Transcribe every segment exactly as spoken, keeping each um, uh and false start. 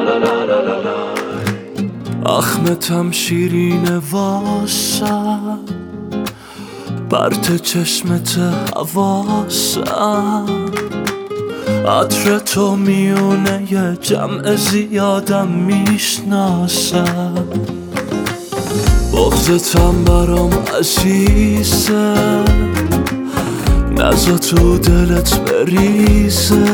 اخمتم شیرین واسم، برت چشمت حواسم، عطر تو میونه یه جمع زیادم میشناسم. بغضتم برام عزیزه، نزا تو دلت بریزه.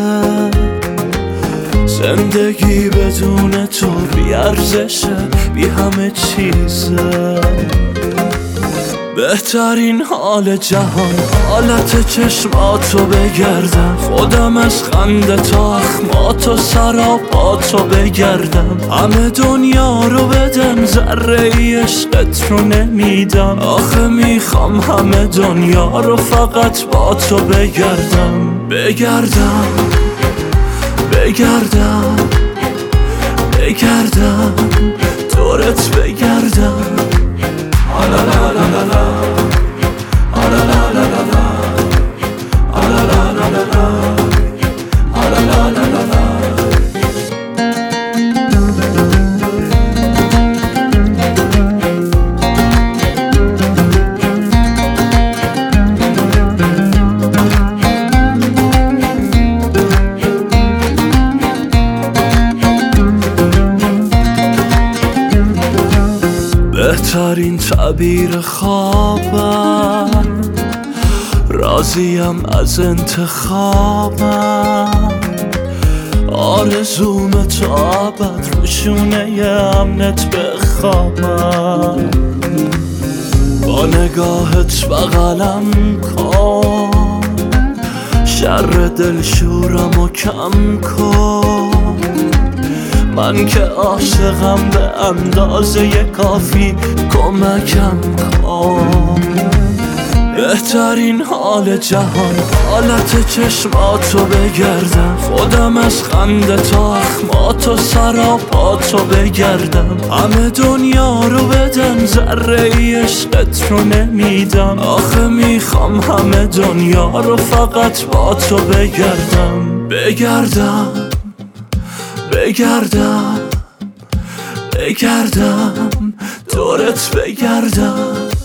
زندگی بدون تو بی ارزشه، بی همه چیزه. بهترین حال جهان حالت چشماتو بگردم، خودم از خنده تا اخماتو سراباتو بگردم. همه دنیا رو بدم ذره ای عشقت رو نمیدم، آخه میخوام همه دنیا رو فقط با تو بگردم. بگردم بگردم بگردم دورت بگردم. بهترین تعبیر خوابم، راضیم از انتخابم. آرزوم تا ابد روشونه امنت بخوابم. با نگاهت بغلم کن، شر دلشورمو کم کن. من که عاشقم به اندازه کافی کمکم کن. بهترین حال جهان حالت چشماتو بگردم، خودم از خنده تا اخماتو سراباتو بگردم. همه دنیا رو بدم ذره ای عشقت رو نمیدم، آخه میخوام همه دنیا رو فقط با تو بگردم. بگردم بگردم بگردم دورت بگردم.